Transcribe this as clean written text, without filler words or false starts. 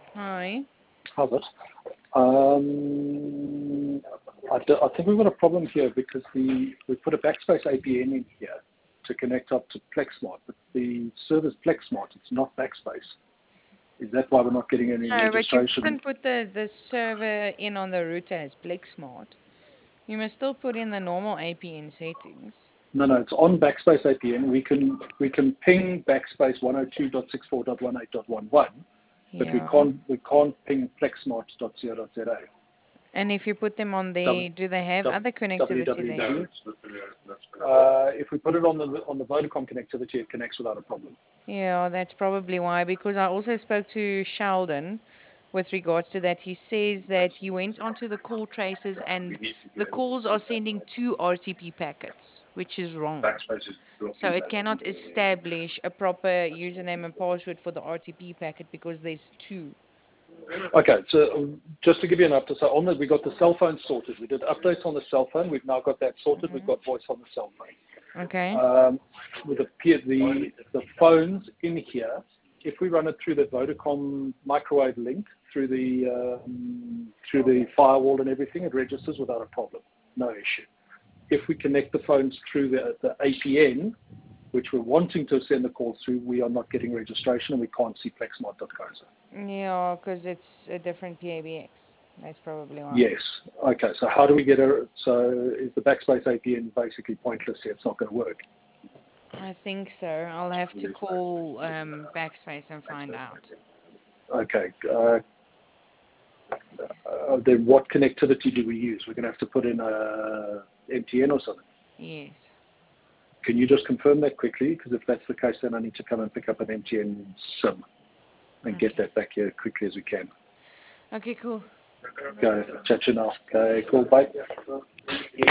Hi. How's it? Um, I think we've got a problem here because we put a Backspace APN in here to connect up to PlexSmart, but the server's PlexSmart. It's not Backspace. Is that why we're not getting any No, but you registration? mustn't put the server in on the router as BlickSmart. You must still put in the normal APN settings. No, no, it's on Backspace APN. We can ping Backspace 102.64.18.11, but we Yeah. can't ping PlexSmart.co.za. And if you put them on there, do they have other connectivity there? www. If we put it on the Vodacom connectivity, it connects without a problem. Yeah, that's probably why. Because I also spoke to Sheldon with regards to that. He says that he went onto the call traces and the calls are sending two RTP packets, which is wrong. So it cannot establish a proper username and password for the RTP packet because there's two. Okay, so just to give you an update, so we got the cell phone sorted. We did updates on the cell phone. We've now got that sorted. We've Hmm. got voice on the cell phone. Okay. With the phones in here, if we run it through the Vodacom microwave link through the firewall and everything, it registers without a problem, no issue. If we connect the phones through the APN, which we're wanting to send the calls through, we are not getting registration and we can't see plexmart.co. Yeah, because it's a different PABX. That's probably why. Yes. Okay. So how do we so is the Backspace APN basically pointless here? It's not going to work. I think so. I'll have to call Backspace and find out. Okay. Then what connectivity do we use? We're going to have to put in a MTN or something. Yes. Can you just confirm that quickly? Because if that's the case, then I need to come and pick up an MTN SIM and get Okay. that back here quickly as we can. Okay, cool. Go. Chat you now. Okay. Cool. Bye.